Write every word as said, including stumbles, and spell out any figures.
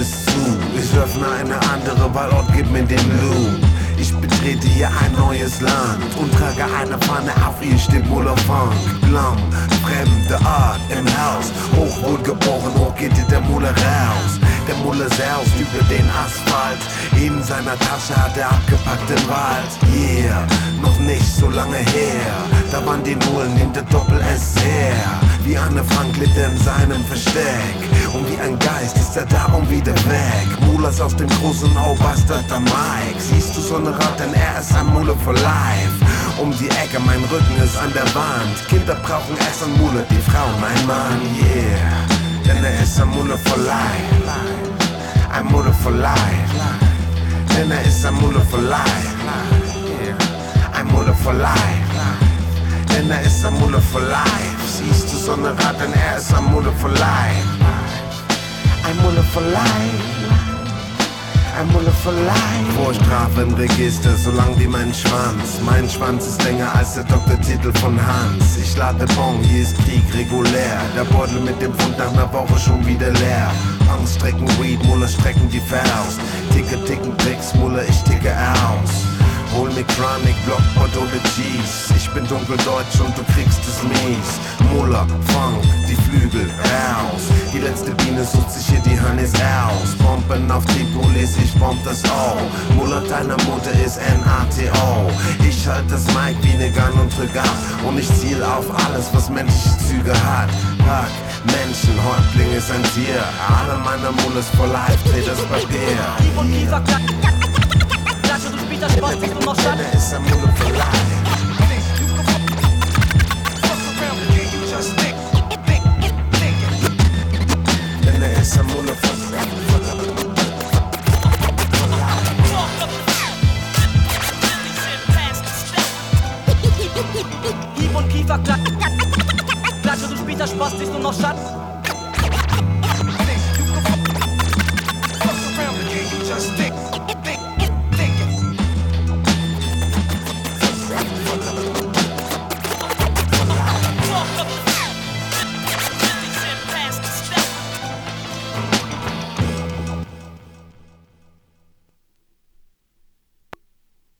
es zu. Ich öffne eine andere, weil Ort gibt mir den Loot. Ich betrete hier ein neues Land und trage eine Pfanne auf, hier steht Muller Funk. Blam, fremde Art im Haus, hochwohlgeboren, hoch geht dir der Muller raus. Der Muller saust über den Asphalt, in seiner Tasche hat er abgepackt im Wald. Yeah, noch nicht so lange her, da waren die Nullen in der Doppel-S her. Wie Anne Frank litt er in seinem Versteck, und wie ein Geist ist er darum wieder weg. Mullers aus dem großen O-Bastard, der Mike. Siehst du so eine Rat, denn er ist ein Muller for life. Um die Ecke, mein Rücken ist an der Wand. Kinder brauchen Essen, Muller, die Frau, mein Mann, yeah. Denn er ist ein Muller for life. Ein Muller for life. Denn er ist ein Muller for life. Ein Muller for life. Denn er ist ein Muller for life. Siehst du so eine Rat, denn er ist ein Muller for life. Ein Muller for life. Ein Muller for life. Vorstrafe im Register, so lang wie mein Schwanz. Mein Schwanz ist länger als der Doktortitel von Hans. Ich lade Bon, hier ist Krieg regulär. Der Beutel mit dem Pfund nach einer Woche schon wieder leer. Punks strecken Weed, Muller strecken die Faust. Ticker, ticken Tricks, Muller, ich ticke aus. Hol mir Chronic, Blockpot oder Cheese. Ich bin dunkeldeutsch und du kriegst es mies. Muller, Funk, die Flügel raus. Die letzte Biene sucht sich hier die Hannes aus. Bomben auf die Police, ich bomb das O. Muller, deiner Mutter ist N A T O. Ich halt das Mic wie ne Gun und drück ab. Und ich ziel auf alles, was menschliche Züge hat. Pack, Menschen, Häuptling ist ein Tier. Alle meiner Mullers for life, dreh das Papier. Klatsche, du Spieter, Spaß, bist du noch Schatten? Denn er ist ein Muller for life. Denn er ist ein Muller for Hieb und Kiefer, Klatsche, du Spieter, Spaß, bist du noch Schatten?